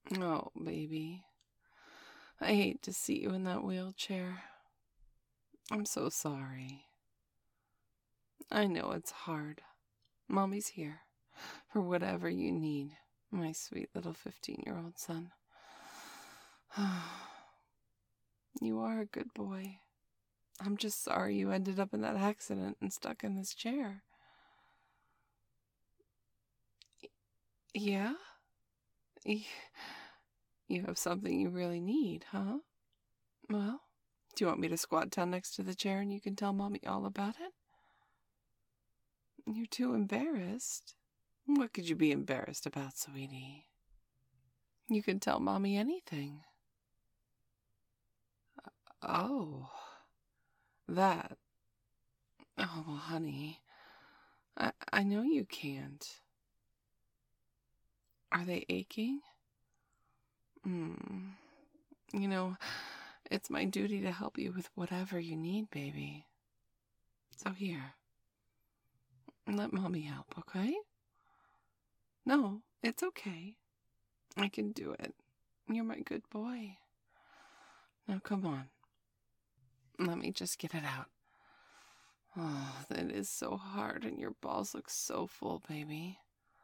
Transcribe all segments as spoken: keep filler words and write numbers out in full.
Oh, baby. I hate to see you in that wheelchair. I'm so sorry. I know it's hard. Mommy's here for whatever you need, my sweet little fifteen-year-old son. You are a good boy. I'm just sorry you ended up in that accident and stuck in this chair. Yeah? You have something you really need, huh? Well, do you want me to squat down next to the chair and you can tell Mommy all about it? You're too embarrassed. What could you be embarrassed about, sweetie? You can tell Mommy anything. Oh, that. Oh, well, honey, I, I know you can't. Are they aching? Hmm. You know, it's my duty to help you with whatever you need, baby. So here. Let Mommy help, okay? No, it's okay. I can do it. You're my good boy. Now come on. Let me just get it out. Oh, that is so hard and your balls look so full, baby.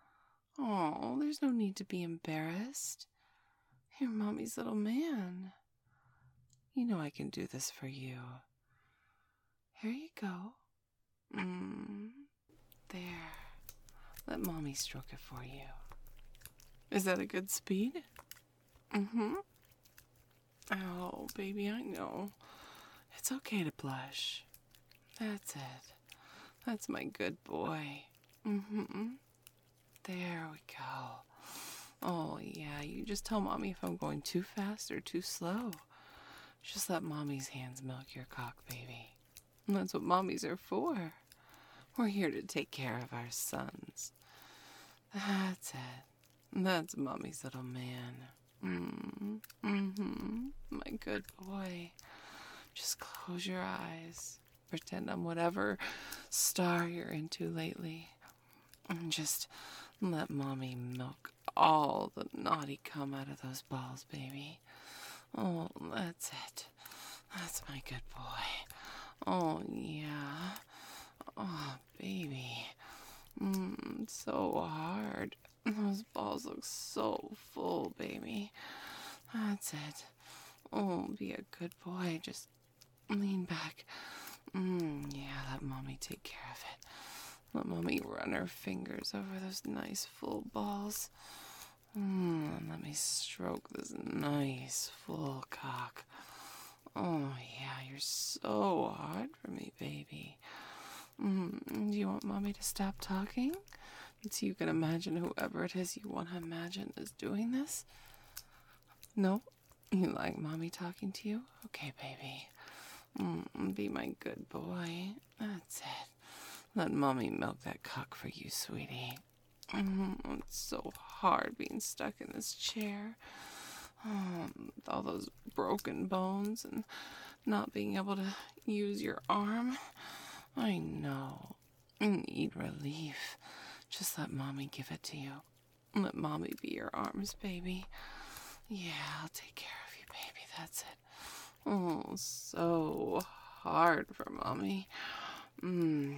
Oh, there's no need to be embarrassed. You're Mommy's little man. You know I can do this for you. Here you go. Mmm. There. Let Mommy stroke it for you. Is that a good speed? Mm-hmm. Oh, baby, I know. It's okay to blush. That's it. That's my good boy. Mm-hmm. There we go. Oh, yeah, you just tell Mommy if I'm going too fast or too slow. Just let Mommy's hands milk your cock, baby. And that's what Mommies are for. We're here to take care of our sons. That's it. That's Mommy's little man. Mm, mm-hmm. My good boy. Just close your eyes. Pretend I'm whatever star you're into lately. And just let Mommy milk all the naughty cum out of those balls, baby. Oh, that's it. That's my good boy. Oh, yeah. Oh, baby. Mmm, so hard. Those balls look so full, baby. That's it. Oh, be a good boy. Just lean back. Mmm, yeah, let Mommy take care of it. Let Mommy run her fingers over those nice full balls. Mmm, and let me stroke this nice full cock. Oh, yeah, you're so hard for me, baby. Mm, do you want Mommy to stop talking? So you can imagine whoever it is you want to imagine is doing this? No? You like Mommy talking to you? Okay, baby. Mm, be my good boy. That's it. Let Mommy milk that cock for you, sweetie. Mm, it's so hard being stuck in this chair. Oh, with all those broken bones and not being able to use your arm. I know. You need relief. Just let Mommy give it to you. Let Mommy be your arms, baby. Yeah, I'll take care of you, baby. That's it. Oh, so hard for Mommy. Mmm.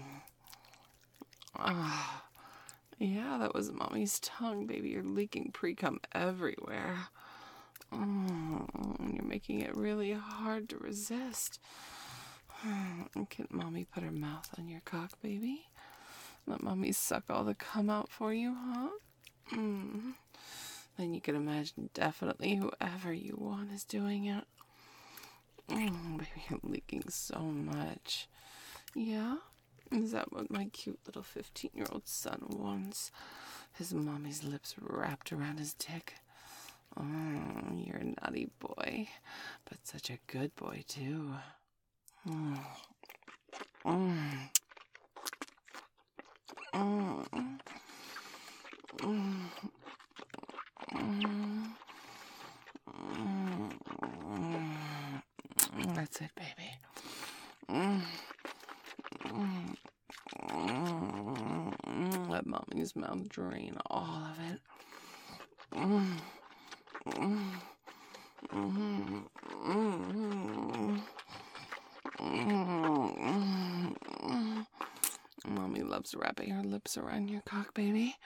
Ah. Yeah, that was Mommy's tongue, baby. You're leaking pre-cum everywhere. Oh, you're making it really hard to resist. Can Mommy put her mouth on your cock, baby? Let Mommy suck all the cum out for you, huh? Mm. Then you can imagine definitely whoever you want is doing it. Mm, baby, you're leaking so much. Yeah? Is that what my cute little fifteen-year-old son wants? His Mommy's lips wrapped around his dick. Oh, you're a naughty boy, but such a good boy, too. Mm. Mm. Mm. Mm. Mm. That's it, baby. Mm. Mm. Mm. Let Mommy's mouth drain all of it. Mm. loves wrapping her lips around your cock, baby.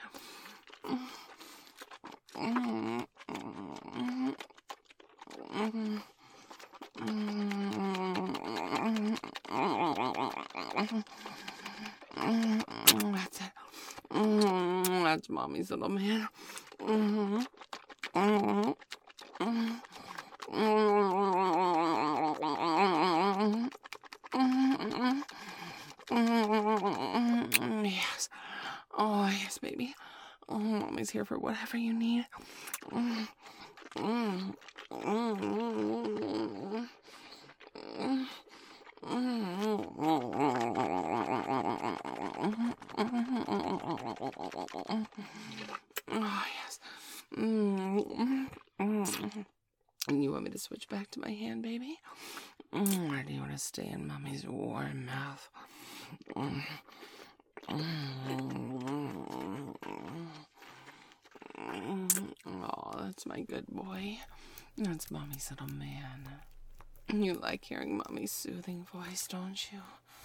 That's it. That's mommy's little man. Yes. Oh, yes, baby. Oh, mommy's here for whatever you need. Oh, yes. You want me to switch back to my hand, baby? Or do you want to stay in mommy's warm mouth? Oh, that's my good boy. That's mommy's little man. You like hearing mommy's soothing voice, don't you?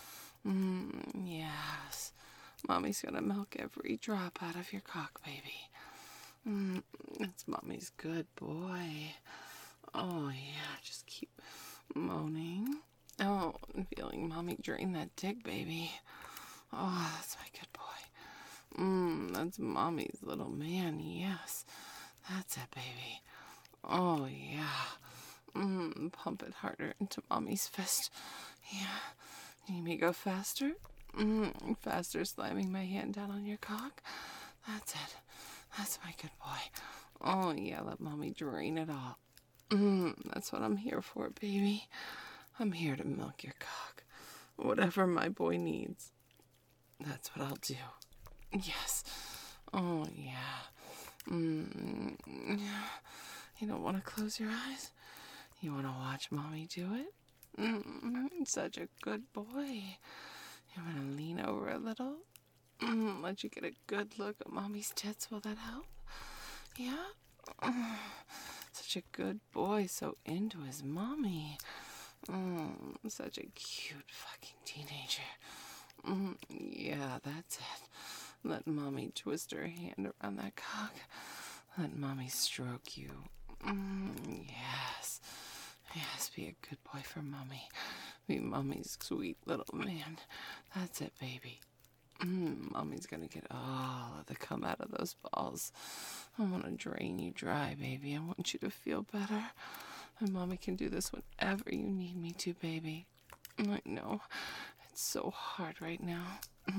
Mm, yes. Mommy's gonna milk every drop out of your cock, baby. Mm, that's mommy's good boy. Oh, yeah, just keep moaning. Oh, and feeling mommy drain that dick, baby. Oh, that's my good boy. Mmm, that's mommy's little man, yes. That's it, baby. Oh, yeah. Mmm, pump it harder into mommy's fist. Yeah. You may go faster? Mmm, faster slamming my hand down on your cock. That's it. That's my good boy. Oh, yeah, let mommy drain it all. Mmm, that's what I'm here for, baby. I'm here to milk your cock. Whatever my boy needs, that's what I'll do. Yes. Oh, yeah. Mm. You don't want to close your eyes? You want to watch mommy do it? Mm, such a good boy. You want to lean over a little? Mm, let you get a good look at mommy's tits. Will that help? Yeah? Mm, such a good boy, so into his mommy. Mm, such a cute fucking teenager. Mm, yeah, that's it. Let mommy twist her hand around that cock. Let mommy stroke you. Mm, yes. Yes, be a good boy for mommy. Be mommy's sweet little man. That's it, baby. Mm, mommy's gonna get all of the cum out of those balls. I want to drain you dry, baby. I want you to feel better. And mommy can do this whenever you need me to, baby. I know. It's so hard right now.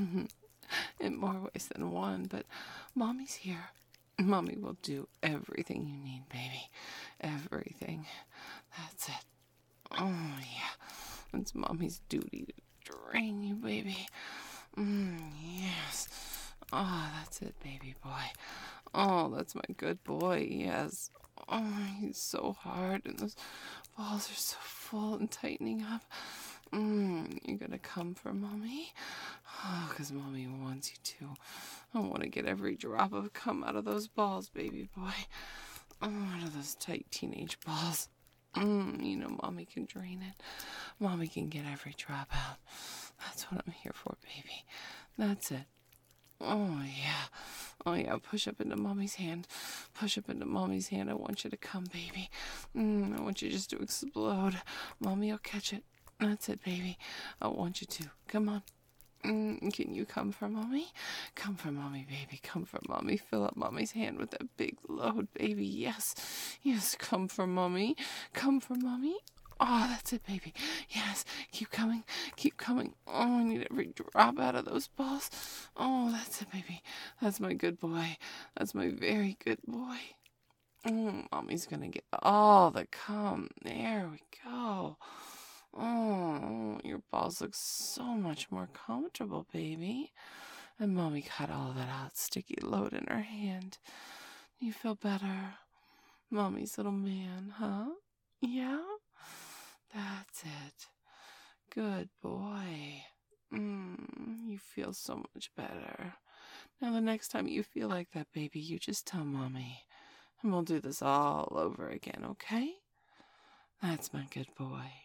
In more ways than one, but mommy's here. Mommy will do everything you need, baby. Everything. That's it. Oh, yeah. It's mommy's duty to drain you, baby. Mm, yes. Oh, that's it, baby boy. Oh, that's my good boy, yes. Oh, he's so hard, and those balls are so full and tightening up. Mm, you're gonna come for mommy? Oh, because mommy wants you to. I want to get every drop of cum out of those balls, baby boy. Oh, out of those tight teenage balls. Mm, you know, mommy can drain it. Mommy can get every drop out. That's what I'm here for, baby. That's it. Oh, yeah. Oh, yeah. Push up into mommy's hand. Push up into mommy's hand. I want you to come, baby. Mm, I want you just to explode. Mommy will catch it. That's it, baby. I want you to. Come on. Mm, can you come for mommy? Come for mommy, baby. Come for mommy. Fill up mommy's hand with that big load, baby. Yes. Yes, come for mommy. Come for mommy. Oh, that's it, baby. Yes. Keep coming. Keep coming. Oh, I need every drop out of those balls. Oh, that's it, baby. That's my good boy. That's my very good boy. Mm, mommy's gonna get all the cum. There we go. Oh, your balls look so much more comfortable, baby. And mommy cut all that out sticky load in her hand. You feel better? Mommy's little man, huh? Yeah? That's it. Good boy. Mm, you feel so much better. Now the next time you feel like that, baby, you just tell mommy. And we'll do this all over again, okay? That's my good boy.